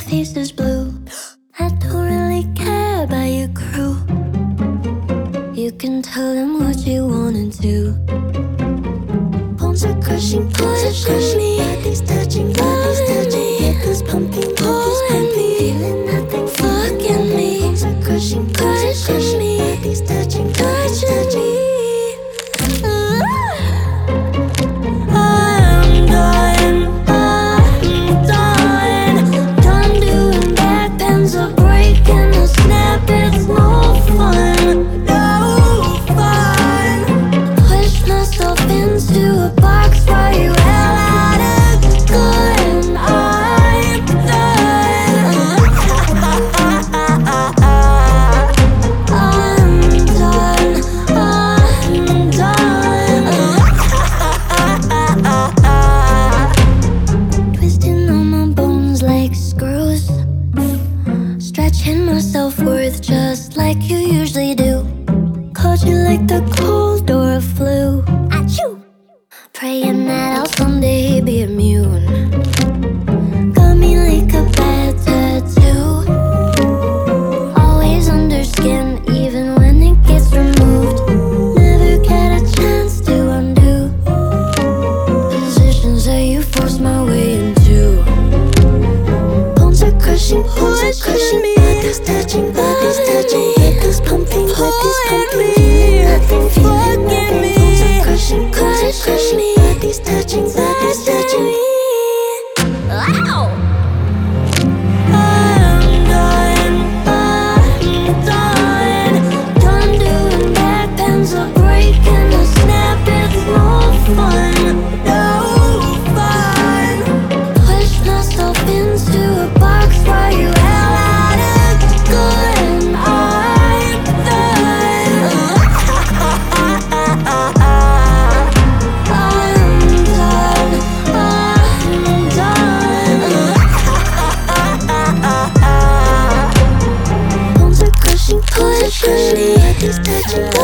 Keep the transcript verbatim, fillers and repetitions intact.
face is blue. I don't really care about your crew. You can tell them what you wanna do. Bones are crushing, pushing me. Bodies touching, bodies touching. Hips pumping, pulling me. Feeling nothing, fucking me. Bones are crushing, pushing me. Bodies touching, bodies touching. I'm done, I'm done. Done doing backbends or breaking a snap. It's no fun, no fun. Push myself into a box while you hell out of gun. I'm done. I'm done, I'm done. Twisting on my bones like screws. Stretching my self-worth just like you usually do. Caught you like the cold or a flu. Achoo! Praying that I'll someday be immune. Got me like a bad tattoo. Always under skin, even when it gets removed. Never get a chance to undo positions that you forced my way into. Bones are crushing, bones are crushing me. Bodies touching, bodies touching. Hips pumping, bodies pumping. Feeling nothing, feeling nothing. Bones are crushing, bones are crushing me. Bodies touching, bodies touching me. Ow! I'm done, I'm done. Done doing backbends or breaking a snap. It's no fun, no fun. Push myself into a box while you hell out of gun. I'm done. I'm done, I'm done. Bones are crushing, pushing me. Bodies touching.